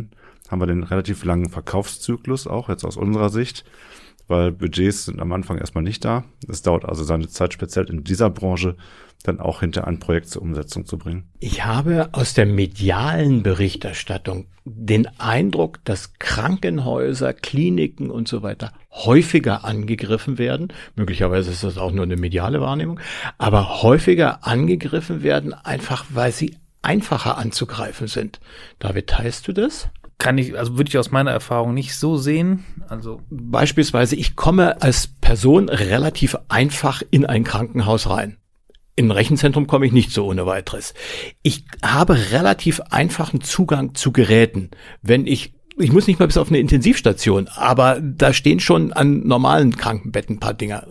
haben wir den relativ langen Verkaufszyklus auch jetzt aus unserer Sicht, weil Budgets sind am Anfang erstmal nicht da. Es dauert also seine Zeit, speziell in dieser Branche, dann auch hinter ein Projekt zur Umsetzung zu bringen. Ich habe aus der medialen Berichterstattung den Eindruck, dass Krankenhäuser, Kliniken und so weiter häufiger angegriffen werden. Möglicherweise ist das auch nur eine mediale Wahrnehmung, aber häufiger angegriffen werden, einfach weil sie einfacher anzugreifen sind. David, teilst du das? Würde ich aus meiner Erfahrung nicht so sehen. Also beispielsweise, ich komme als Person relativ einfach in ein Krankenhaus rein. In ein Rechenzentrum komme ich nicht so ohne weiteres. Ich habe relativ einfachen Zugang zu Geräten. Ich muss nicht mal bis auf eine Intensivstation, aber da stehen schon an normalen Krankenbetten ein paar Dinger.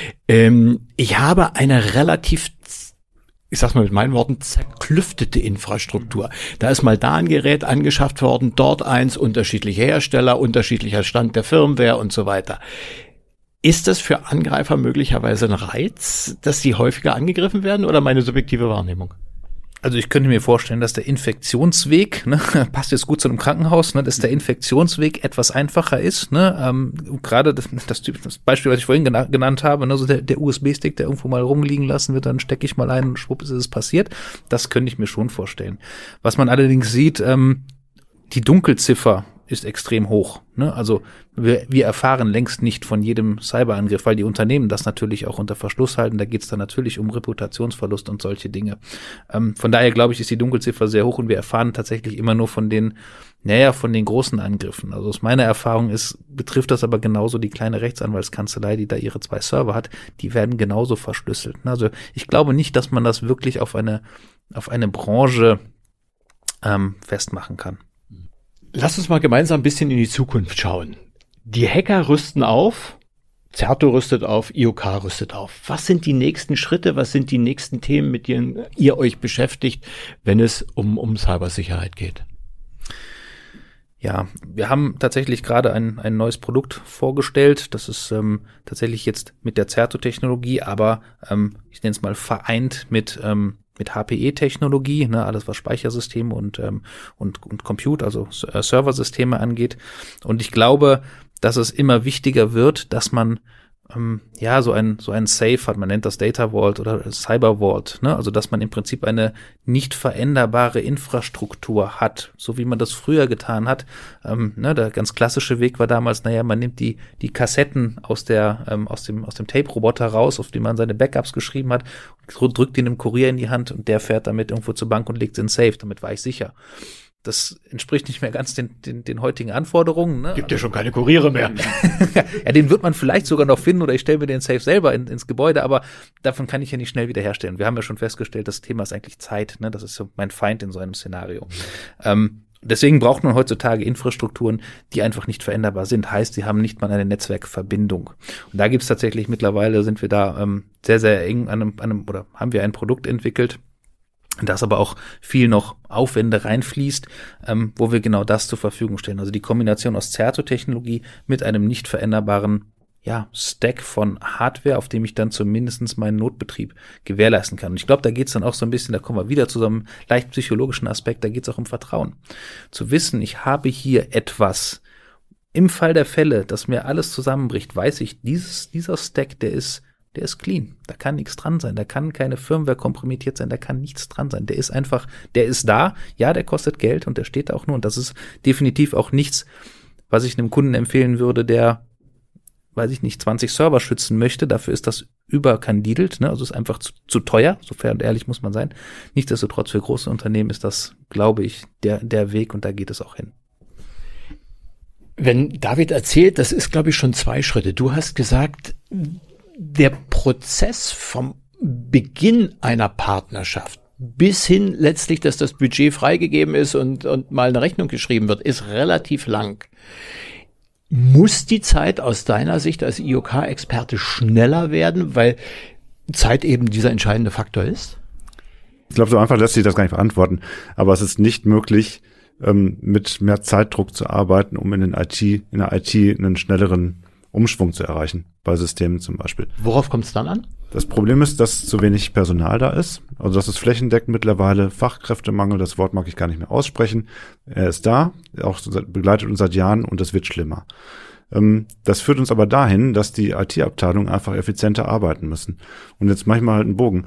Ich habe eine relativ, ich sag's mal mit meinen Worten, zerklüftete Infrastruktur. Da ist mal da ein Gerät angeschafft worden, dort eins, unterschiedliche Hersteller, unterschiedlicher Stand der Firmware und so weiter. Ist das für Angreifer möglicherweise ein Reiz, dass sie häufiger angegriffen werden, oder meine subjektive Wahrnehmung? Also ich könnte mir vorstellen, dass der Infektionsweg, passt jetzt gut zu einem Krankenhaus, dass der Infektionsweg etwas einfacher ist. Gerade das Beispiel, was ich vorhin genannt habe, so der USB-Stick, der irgendwo mal rumliegen lassen wird, dann stecke ich mal ein und schwupp ist es passiert. Das könnte ich mir schon vorstellen. Was man allerdings sieht, die Dunkelziffer ist extrem hoch. Also wir erfahren längst nicht von jedem Cyberangriff, weil die Unternehmen das natürlich auch unter Verschluss halten. Da geht es dann natürlich um Reputationsverlust und solche Dinge. Von daher glaube ich, ist die Dunkelziffer sehr hoch und wir erfahren tatsächlich immer nur von den großen Angriffen. Also aus meiner Erfahrung betrifft das aber genauso die kleine Rechtsanwaltskanzlei, die da ihre 2 Server hat. Die werden genauso verschlüsselt. Also ich glaube nicht, dass man das wirklich auf eine Branche festmachen kann. Lass uns mal gemeinsam ein bisschen in die Zukunft schauen. Die Hacker rüsten auf, Certo rüstet auf, IOK rüstet auf. Was sind die nächsten Schritte, was sind die nächsten Themen, mit denen ihr euch beschäftigt, wenn es um Cybersicherheit geht? Ja, wir haben tatsächlich gerade ein neues Produkt vorgestellt. Das ist tatsächlich jetzt mit der Certo-Technologie, aber ich nenne es mal vereint mit HPE-Technologie, alles was Speichersysteme und Compute, also Serversysteme angeht. Und ich glaube, dass es immer wichtiger wird, dass man so ein Safe hat, man nennt das Data Vault oder Cyber Vault, also dass man im Prinzip eine nicht veränderbare Infrastruktur hat, so wie man das früher getan hat. Der ganz klassische Weg war damals, man nimmt die Kassetten aus dem Tape-Roboter raus, auf die man seine Backups geschrieben hat, drückt ihn einem Kurier in die Hand und der fährt damit irgendwo zur Bank und legt es in Safe, damit war ich sicher. Das entspricht nicht mehr ganz den heutigen Anforderungen. Gibt ja schon keine Kuriere mehr. Ja, den wird man vielleicht sogar noch finden oder ich stelle mir den Safe selber ins Gebäude, aber davon kann ich ja nicht schnell wiederherstellen. Wir haben ja schon festgestellt, das Thema ist eigentlich Zeit. Das ist so mein Feind in so einem Szenario. Deswegen braucht man heutzutage Infrastrukturen, die einfach nicht veränderbar sind. Heißt, sie haben nicht mal eine Netzwerkverbindung. Und da gibt's tatsächlich mittlerweile, sind wir da sehr, sehr eng haben wir ein Produkt entwickelt, dass aber auch viel noch Aufwände reinfließt, wo wir genau das zur Verfügung stellen. Also die Kombination aus Certo-Technologie mit einem nicht veränderbaren Stack von Hardware, auf dem ich dann zumindest meinen Notbetrieb gewährleisten kann. Und ich glaube, da geht's dann auch so ein bisschen, da kommen wir wieder zu so einem leicht psychologischen Aspekt, da geht's auch um Vertrauen. Zu wissen, ich habe hier etwas, im Fall der Fälle, dass mir alles zusammenbricht, weiß ich, dieser Stack, der ist clean. Da kann nichts dran sein. Da kann keine Firmware kompromittiert sein. Da kann nichts dran sein. Der ist da. Ja, der kostet Geld und der steht da auch nur. Und das ist definitiv auch nichts, was ich einem Kunden empfehlen würde, der, 20 Server schützen möchte. Dafür ist das überkandidelt. Also ist einfach zu teuer. So fair und ehrlich muss man sein. Nichtsdestotrotz für große Unternehmen ist das, glaube ich, der Weg und da geht es auch hin. Wenn David erzählt, das ist, glaube ich, schon 2 Schritte. Du hast gesagt, der Prozess vom Beginn einer Partnerschaft bis hin letztlich, dass das Budget freigegeben ist und mal eine Rechnung geschrieben wird, ist relativ lang. Muss die Zeit aus deiner Sicht als IOK-Experte schneller werden, weil Zeit eben dieser entscheidende Faktor ist? Ich glaube, so einfach lässt sich das gar nicht beantworten. Aber es ist nicht möglich, mit mehr Zeitdruck zu arbeiten, um in der IT einen schnelleren Umschwung zu erreichen, bei Systemen zum Beispiel. Worauf kommt es dann an? Das Problem ist, dass zu wenig Personal da ist. Also das ist flächendeckend mittlerweile. Fachkräftemangel, das Wort mag ich gar nicht mehr aussprechen. Er ist da, auch begleitet uns seit Jahren und es wird schlimmer. Das führt uns aber dahin, dass die IT-Abteilungen einfach effizienter arbeiten müssen. Und jetzt mache ich mal halt einen Bogen.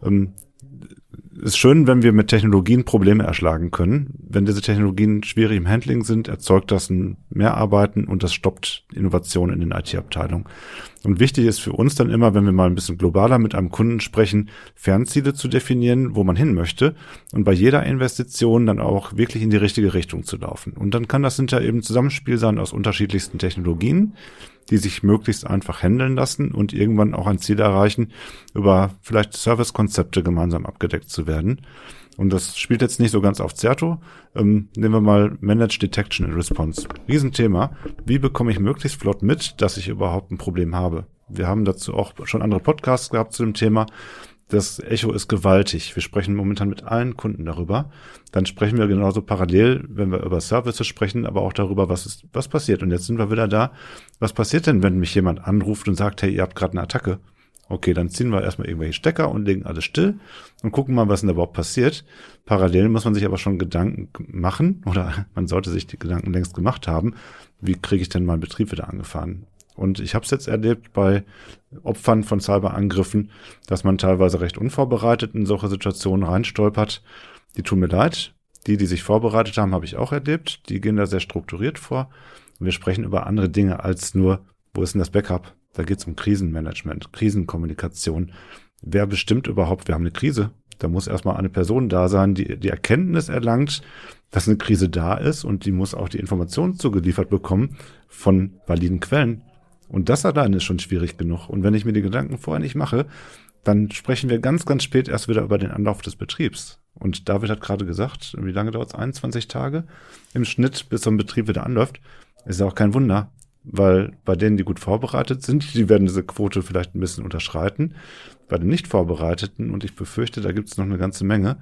Ist schön, wenn wir mit Technologien Probleme erschlagen können. Wenn diese Technologien schwierig im Handling sind, erzeugt das ein Mehrarbeiten und das stoppt Innovation in den IT-Abteilungen. Und wichtig ist für uns dann immer, wenn wir mal ein bisschen globaler mit einem Kunden sprechen, Fernziele zu definieren, wo man hin möchte und bei jeder Investition dann auch wirklich in die richtige Richtung zu laufen. Und dann kann das hinterher eben ein Zusammenspiel sein aus unterschiedlichsten Technologien, die sich möglichst einfach handeln lassen und irgendwann auch ein Ziel erreichen, über vielleicht Servicekonzepte gemeinsam abgedeckt zu werden. Und das spielt jetzt nicht so ganz auf Certo. Nehmen wir mal Managed Detection and Response. Riesenthema. Wie bekomme ich möglichst flott mit, dass ich überhaupt ein Problem habe? Wir haben dazu auch schon andere Podcasts gehabt zu dem Thema. Das Echo ist gewaltig. Wir sprechen momentan mit allen Kunden darüber. Dann sprechen wir genauso parallel, wenn wir über Services sprechen, aber auch darüber, was passiert. Und jetzt sind wir wieder da. Was passiert denn, wenn mich jemand anruft und sagt, hey, ihr habt gerade eine Attacke? Okay, dann ziehen wir erstmal irgendwelche Stecker und legen alles still und gucken mal, was denn überhaupt passiert. Parallel muss man sich aber schon Gedanken machen, oder man sollte sich die Gedanken längst gemacht haben, wie kriege ich denn meinen Betrieb wieder angefahren? Und ich habe es jetzt erlebt bei Opfern von Cyberangriffen, dass man teilweise recht unvorbereitet in solche Situationen reinstolpert. Die tun mir leid. Die sich vorbereitet haben, habe ich auch erlebt. Die gehen da sehr strukturiert vor. Und wir sprechen über andere Dinge als nur, wo ist denn das Backup? Da geht es um Krisenmanagement, Krisenkommunikation. Wer bestimmt überhaupt, wir haben eine Krise? Da muss erstmal eine Person da sein, die die Erkenntnis erlangt, dass eine Krise da ist und die muss auch die Informationen zugeliefert bekommen von validen Quellen. Und das alleine ist schon schwierig genug. Und wenn ich mir die Gedanken vorher nicht mache, dann sprechen wir ganz, ganz spät erst wieder über den Anlauf des Betriebs. Und David hat gerade gesagt, wie lange dauert es? 21 Tage im Schnitt, bis so ein Betrieb wieder anläuft. Ist ja auch kein Wunder, weil bei denen, die gut vorbereitet sind, die werden diese Quote vielleicht ein bisschen unterschreiten. Bei den nicht Vorbereiteten, und ich befürchte, da gibt es noch eine ganze Menge,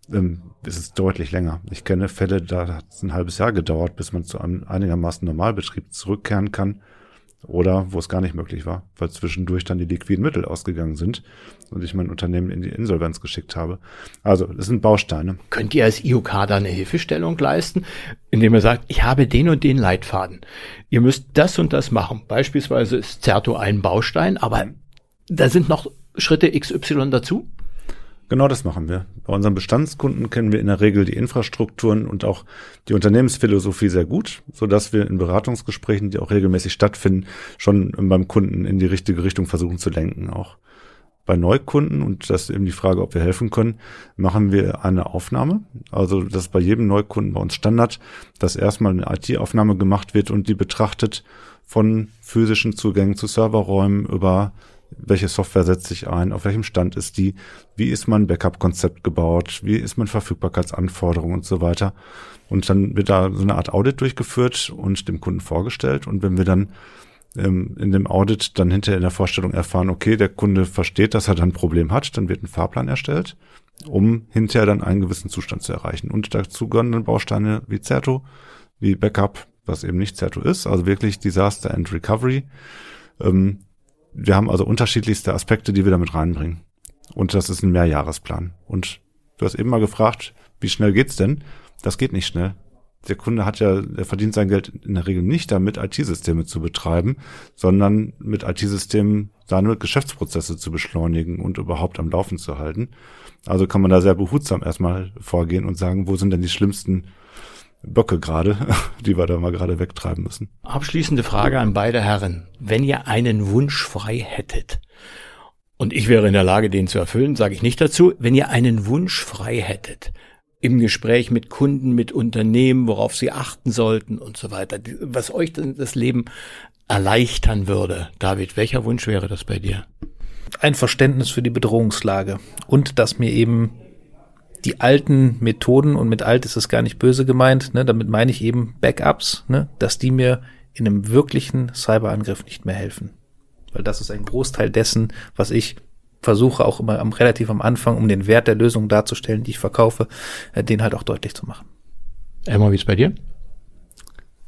ist es deutlich länger. Ich kenne Fälle, da hat es ein halbes Jahr gedauert, bis man zu einem einigermaßen Normalbetrieb zurückkehren kann. Oder wo es gar nicht möglich war, weil zwischendurch dann die liquiden Mittel ausgegangen sind und ich mein Unternehmen in die Insolvenz geschickt habe. Also, das sind Bausteine. Könnt ihr als IOK da eine Hilfestellung leisten, indem ihr sagt, ich habe den und den Leitfaden. Ihr müsst das und das machen. Beispielsweise ist Certo ein Baustein, aber da sind noch Schritte XY dazu? Genau das machen wir. Bei unseren Bestandskunden kennen wir in der Regel die Infrastrukturen und auch die Unternehmensphilosophie sehr gut, sodass wir in Beratungsgesprächen, die auch regelmäßig stattfinden, schon beim Kunden in die richtige Richtung versuchen zu lenken auch. Bei Neukunden, und das ist eben die Frage, ob wir helfen können, machen wir eine Aufnahme. Also das ist bei jedem Neukunden bei uns Standard, dass erstmal eine IT-Aufnahme gemacht wird und die betrachtet von physischen Zugängen zu Serverräumen über welche Software setze ich ein, auf welchem Stand ist die, wie ist mein Backup-Konzept gebaut, wie ist mein Verfügbarkeitsanforderung und so weiter. Und dann wird da so eine Art Audit durchgeführt und dem Kunden vorgestellt. Und wenn wir dann in dem Audit dann hinterher in der Vorstellung erfahren, okay, der Kunde versteht, dass er dann ein Problem hat, dann wird ein Fahrplan erstellt, um hinterher dann einen gewissen Zustand zu erreichen. Und dazu gehören dann Bausteine wie Certo, wie Backup, was eben nicht Certo ist, also wirklich Disaster and Recovery. Wir haben also unterschiedlichste Aspekte, die wir damit reinbringen. Und das ist ein Mehrjahresplan. Und du hast eben mal gefragt, wie schnell geht's denn? Das geht nicht schnell. Der Kunde der verdient sein Geld in der Regel nicht damit, IT-Systeme zu betreiben, sondern mit IT-Systemen seine Geschäftsprozesse zu beschleunigen und überhaupt am Laufen zu halten. Also kann man da sehr behutsam erstmal vorgehen und sagen, wo sind denn die schlimmsten Böcke gerade, die wir da mal gerade wegtreiben müssen. Abschließende Frage an beide Herren. Wenn ihr einen Wunsch frei hättet, und ich wäre in der Lage, den zu erfüllen, sage ich nicht dazu, wenn ihr einen Wunsch frei hättet, im Gespräch mit Kunden, mit Unternehmen, worauf sie achten sollten und so weiter, was euch das Leben erleichtern würde. David, welcher Wunsch wäre das bei dir? Ein Verständnis für die Bedrohungslage und dass mir eben die alten Methoden, und mit alt ist es gar nicht böse gemeint, ne, damit meine ich eben Backups, ne, dass die mir in einem wirklichen Cyberangriff nicht mehr helfen. Weil das ist ein Großteil dessen, was ich versuche auch immer relativ am Anfang, um den Wert der Lösung darzustellen, die ich verkaufe, den halt auch deutlich zu machen. Elmar, wie ist bei dir?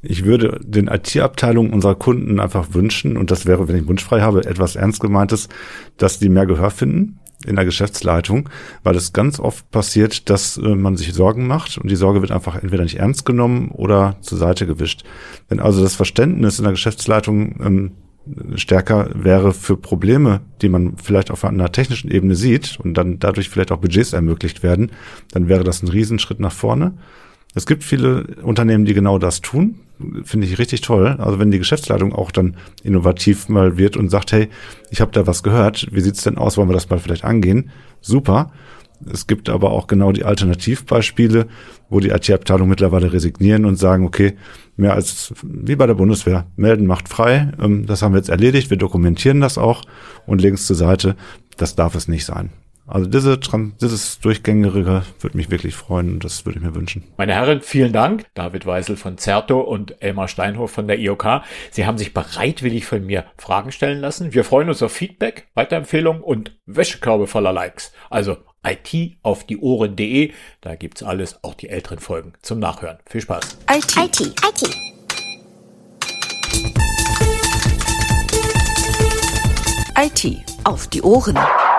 Ich würde den IT-Abteilungen unserer Kunden einfach wünschen, und das wäre, wenn ich wunschfrei habe, etwas ernst gemeintes, dass die mehr Gehör finden in der Geschäftsleitung, weil es ganz oft passiert, dass man sich Sorgen macht und die Sorge wird einfach entweder nicht ernst genommen oder zur Seite gewischt. Wenn also das Verständnis in der Geschäftsleitung stärker wäre für Probleme, die man vielleicht auf einer technischen Ebene sieht und dann dadurch vielleicht auch Budgets ermöglicht werden, dann wäre das ein Riesenschritt nach vorne. Es gibt viele Unternehmen, die genau das tun. Finde ich richtig toll. Also wenn die Geschäftsleitung auch dann innovativ mal wird und sagt, hey, ich habe da was gehört, wie sieht's denn aus, wollen wir das mal vielleicht angehen? Super. Es gibt aber auch genau die Alternativbeispiele, wo die IT-Abteilung mittlerweile resignieren und sagen, okay, mehr als wie bei der Bundeswehr, melden macht frei, das haben wir jetzt erledigt, wir dokumentieren das auch und legen es zur Seite. Das darf es nicht sein. Also dieses Durchgängige würde mich wirklich freuen und das würde ich mir wünschen. Meine Herren, vielen Dank. David Weisel von Zerto und Elmar Steinhoff von der IOK. Sie haben sich bereitwillig von mir Fragen stellen lassen. Wir freuen uns auf Feedback, Weiterempfehlungen und Wäschekörbe voller Likes. Also IT-auf-die-Ohren.de. Da gibt's alles, auch die älteren Folgen zum Nachhören. Viel Spaß. IT. IT auf die Ohren.